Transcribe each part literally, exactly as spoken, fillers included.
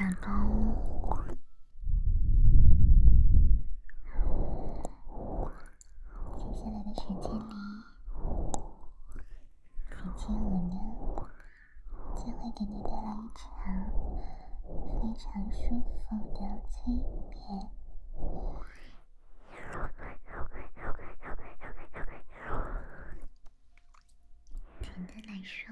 喽。接下来的时间里，水晶舞呢，将会给你带来一场非常舒服的催眠。简单来说，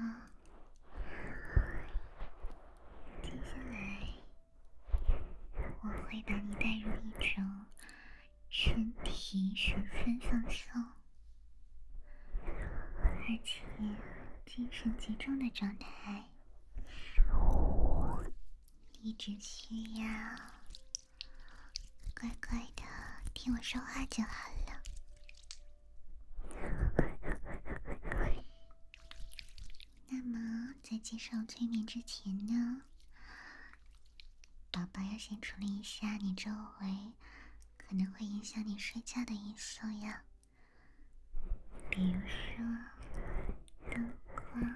接下来我会把你带入一种身体十分放松，而且精神集中的状态。你只需要乖乖的听我说话就好了。那么在接受催眠之前呢，宝宝要先处理一下你周围可能会影响你睡觉的因素呀，比如说灯光。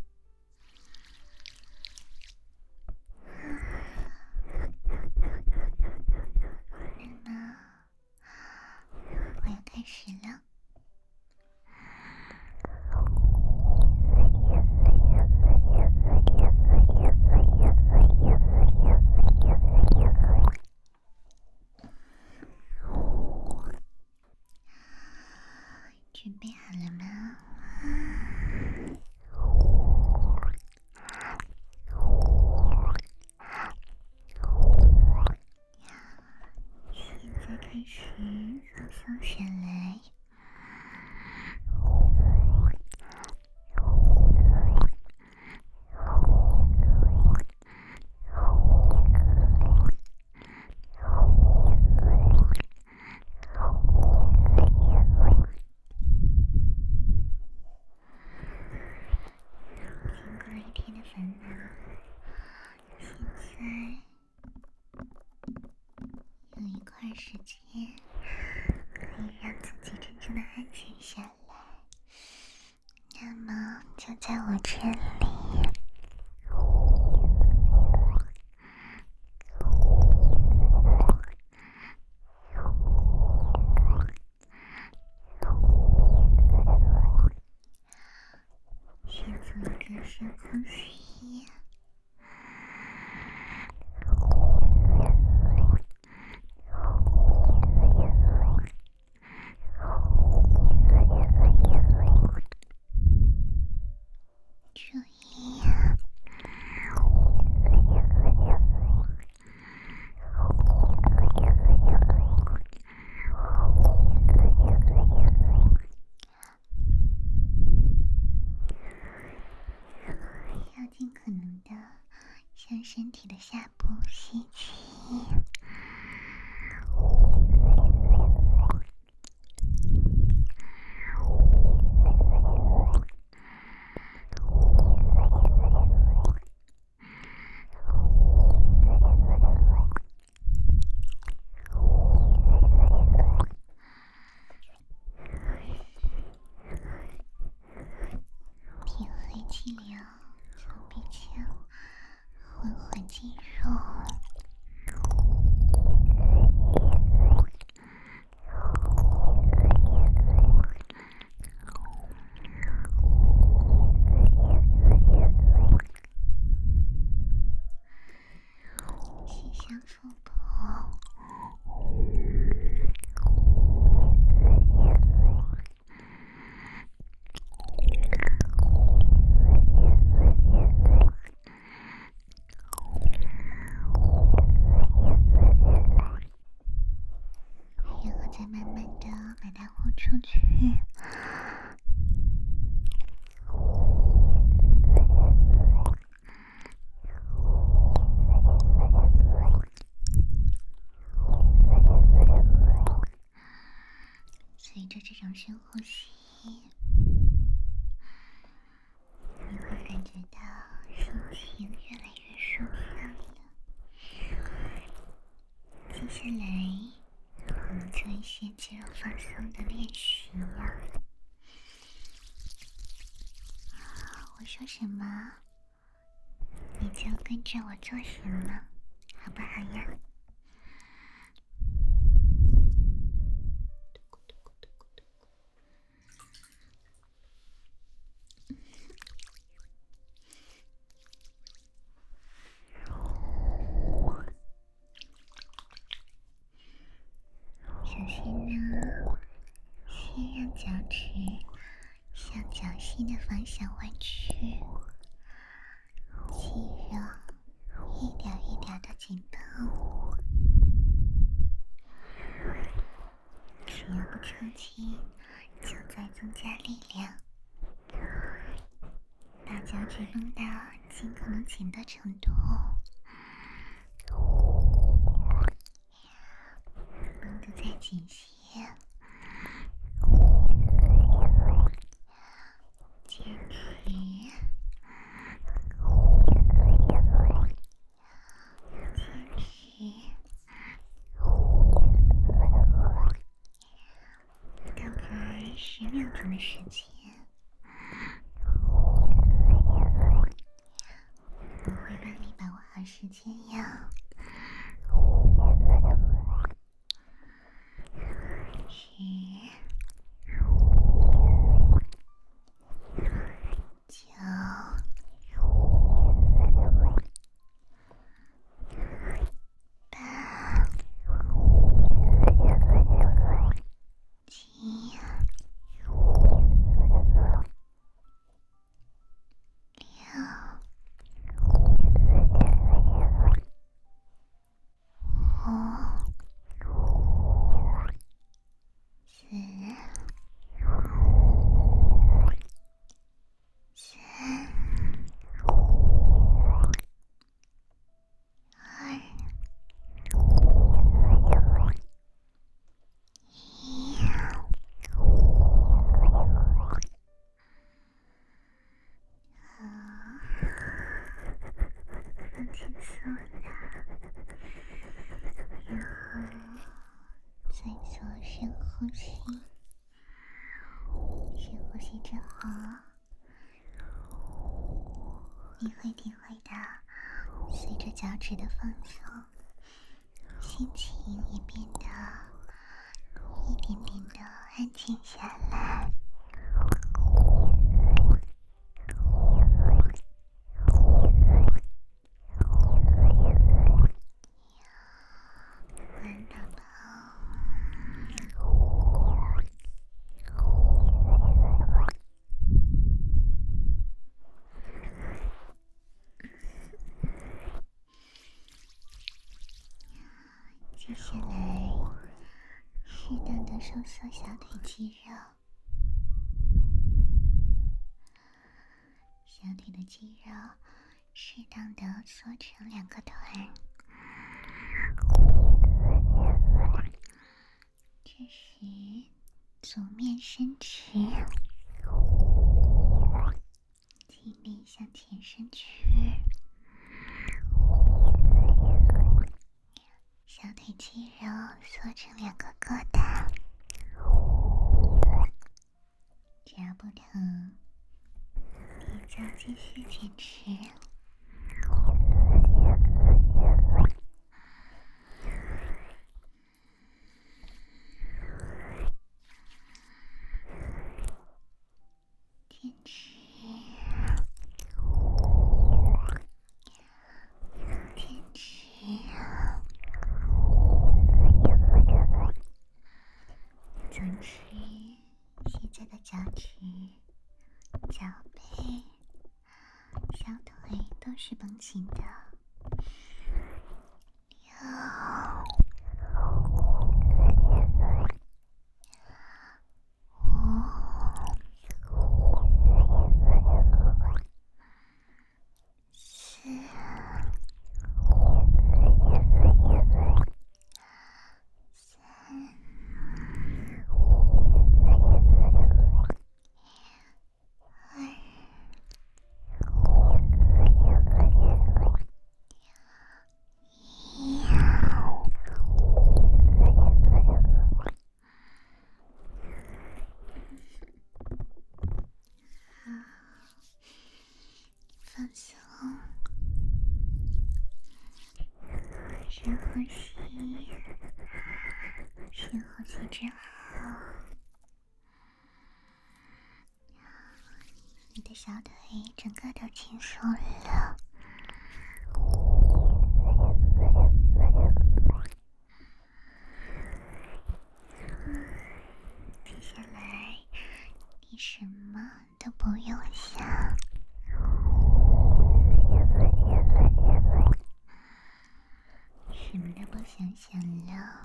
那么我要开始了。准备好了吗？现在开始放松下来。经过一天的烦恼，现在有一块时间可以让自己真正的安静下来，那么就在我这里。先做一个深呼吸，注意要尽可能的向身体的下部吸气，体会气流从鼻腔缓缓进入，吸向腹部，然后再慢慢的把它呼出去。随着这种深呼吸，你会感觉到心情越来越舒畅了。接下来我们做一些肌肉放松的练习呀。我说什么，你就跟着我做什么， 好不好呀？首先呢，先让脚趾向脚心的方向弯曲，肌肉一点一点的紧绷。只要不抽筋，就在增加力量，把脚趾绷到尽可能紧的程度，绷得再紧些。坚持，坚持，大概十秒钟的时间。我会帮你把握好时间呀。十、九、八、七、深呼吸，深呼吸之后，你会体会到随着脚趾的放松，心情也变得一点点的安静下来。接下来，适当的收缩小腿肌肉，小腿的肌肉适当的缩成两个团。这时，左面伸直，尽力向前伸去。小腿肌肉缩成两个疙瘩，只要不疼，你就继续坚持。坚持，坚持。总之，现在的脚趾、脚背、小腿都是绷紧的。六、四、三、二、 深呼吸，深呼吸之后，你的小腿整个都轻松了。接下来，你什么都不用想，什么都不想想了。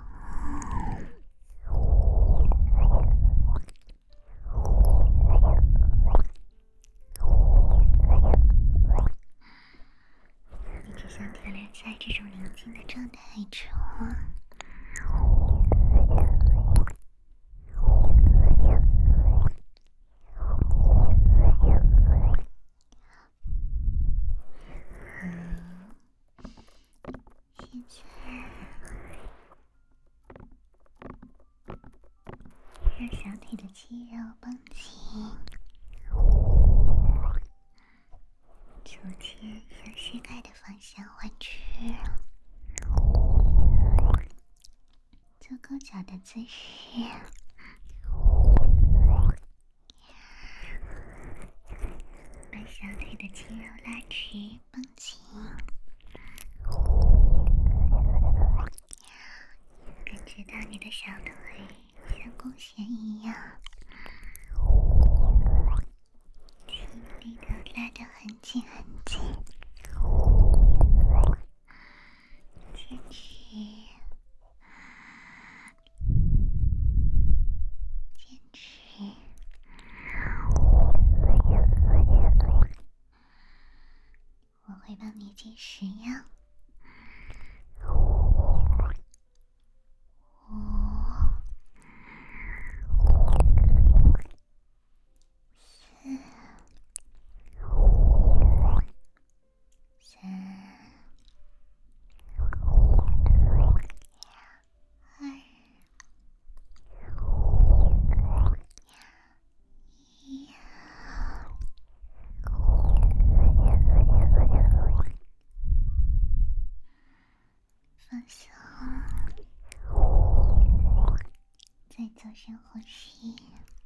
你只想停留在这种宁静的状态中。让小腿的肌肉绷紧，逐渐向膝盖的方向弯曲，做勾脚的姿势，把小腿的肌肉拉直绷紧，感觉到你的小腿像弓弦一样，轻力的拉得很紧很紧，坚持，坚持，我会帮你计时呀。放松，再做深呼吸，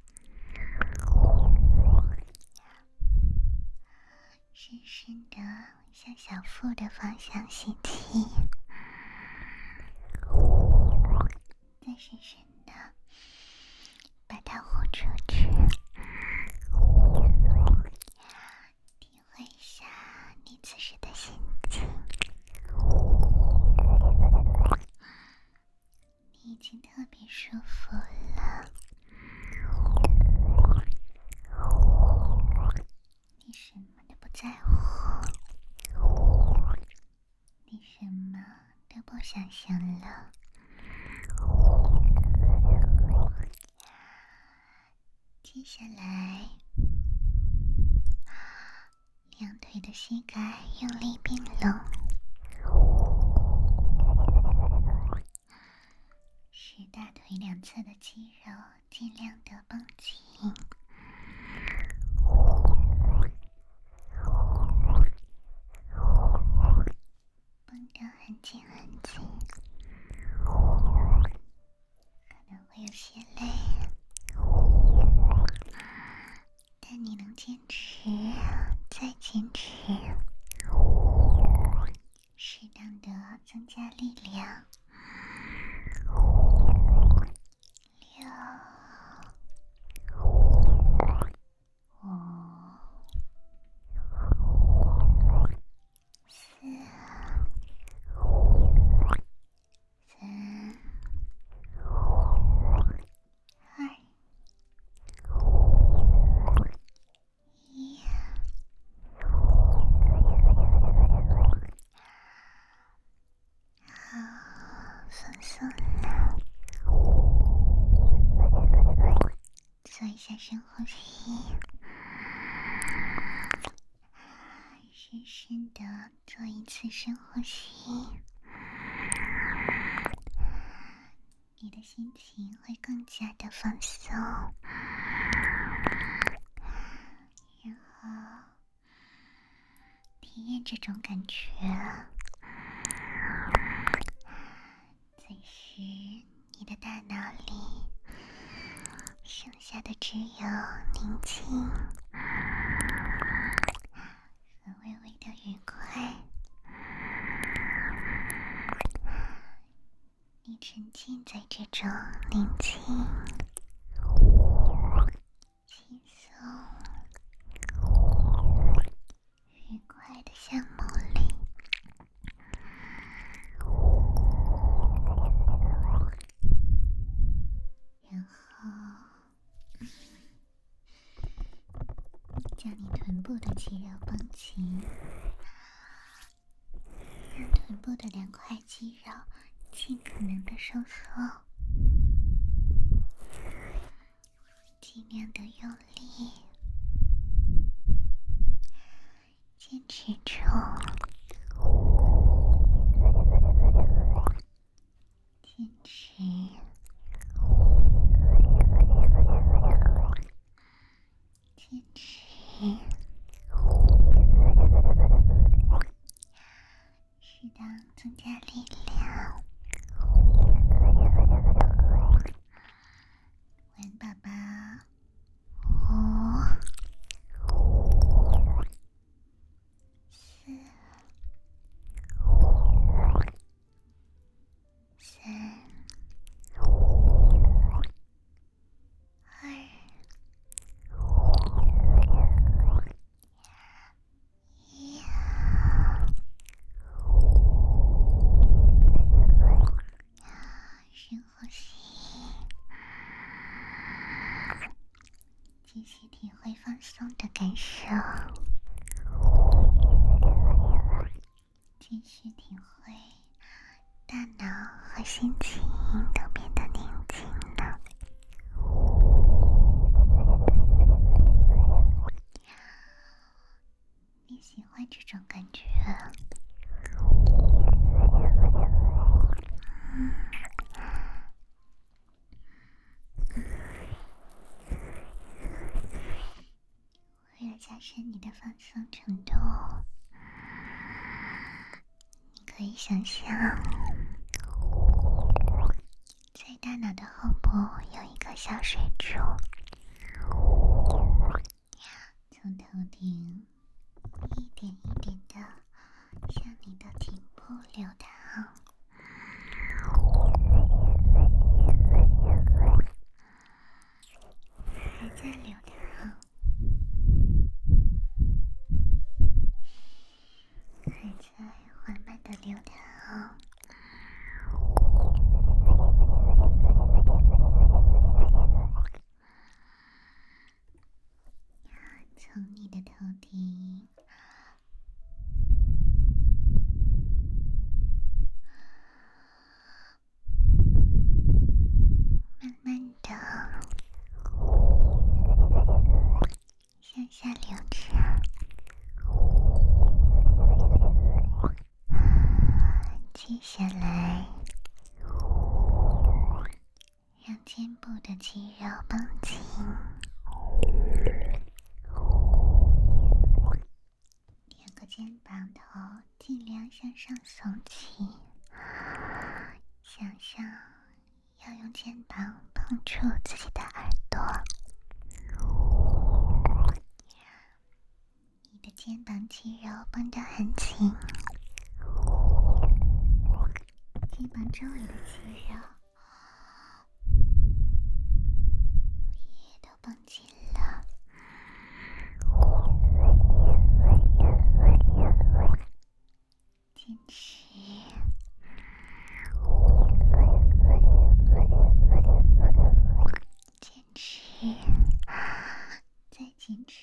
深深的向小腹的方向吸气，再深深的把它呼出去，体会一下你此时的心情。你已经特别舒服了，你什么都不在乎，你什么都不想想了。接下来，两腿的膝盖用力并拢，使大腿两侧的肌肉尽量的绷紧，绷得很紧很紧，可能会有些累，但你能坚持，再坚持，适当的增加力量。六、五、四、三、二、一。好，放松了。做一下深呼吸，深深的做一次深呼吸，你的心情会更加的放松，然后体验这种感觉， 下的只有宁静和微微的愉快。你沉浸在这种宁静、轻松、愉快的项目里，然后将你臀部的肌肉绷紧，让臀部的两块肌肉尽可能的收缩，尽量的用力，坚持住，坚持，坚持，适当增加力量。玩宝宝，五、四、三、二、一，深呼吸，继续体会放松的感受，继续体会大脑和心情都变得宁静了。你喜欢这种感觉？嗯，为了加深你的放松程度，你可以想象在大脑的后部有一个小水柱，从头顶一点一点的向你的颈部流淌，还在流淌，还在缓慢的流淌，从你的头顶慢慢的向下流着，接下来让肩部的肌肉绷紧，两个肩膀头尽量向上耸起，想象要用肩膀碰触自己的耳朵，你的肩膀肌肉绷得很紧，肩膀周围的肌肉也都绷紧了。坚持，坚持，再坚持。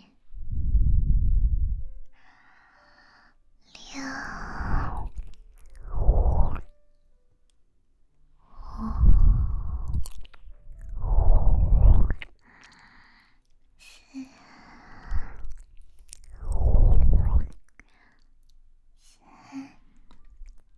六、五、四、三、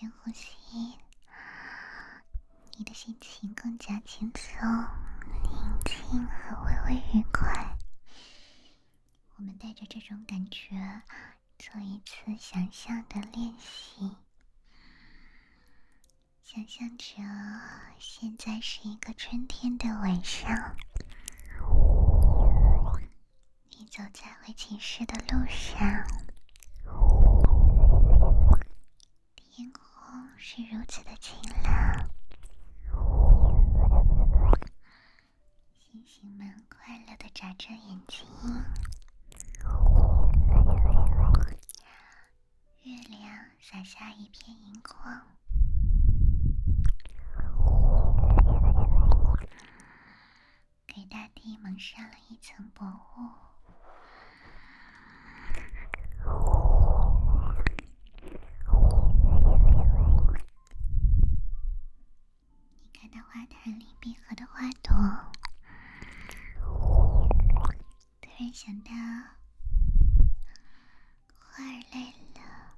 深呼吸，你的心情更加轻松、宁静和微微愉快。我们带着这种感觉做一次想象的练习。想象着现在是一个春天的晚上，你走在回寝室的路上，天空是如此的晴朗，星星们快乐地眨着眼睛，月亮洒下一片银光，给大地蒙上了一层薄雾。你看到花坛里闭合的花朵，突然想到花儿累了，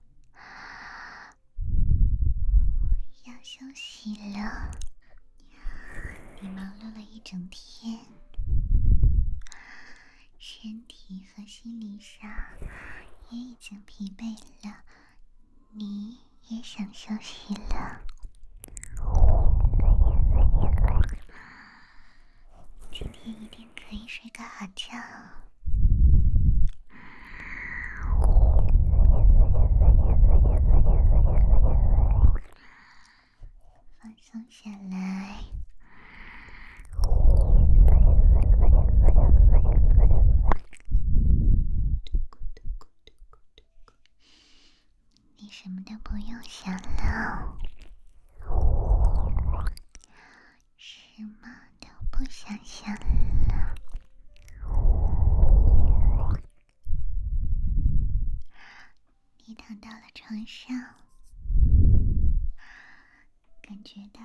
要休息了。你忙碌了一整天，身体和心理上也已经疲惫了，你也想休息了。今天一定可以睡个好觉。放松下来，你什么都不用想了，什么都不想想了。你躺到了床上，感觉到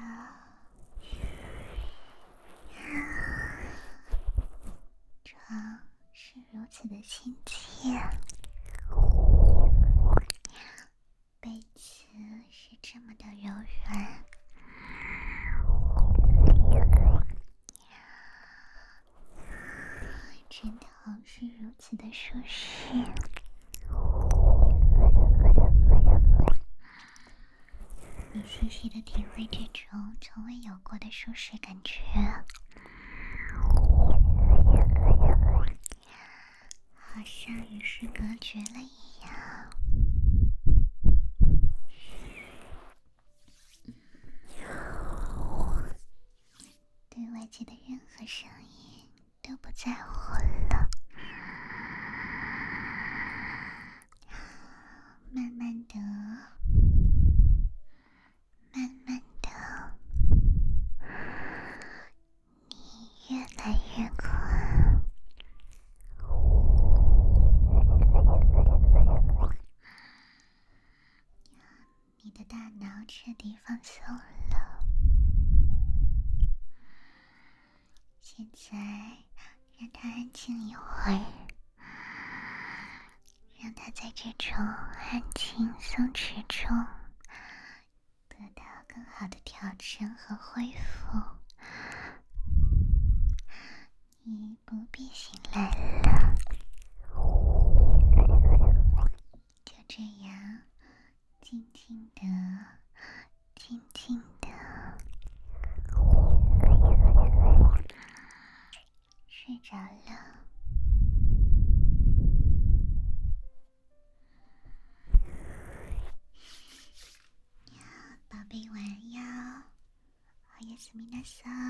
床是如此的亲切，被子是这么的柔软，枕头是如此的舒适。你细细的体会这种从未有过的舒适感觉，好像与世隔绝了一样。对外界的任何声音都不在乎了，慢慢的慢慢的，你越来越困，你的大脑彻底放松了。现在让它安静一会儿，让它在这种安静松弛中得到更好的调整和恢复。你不必醒来了，就这样静静的静静的睡着了。宝贝晚安，おやすみなさい。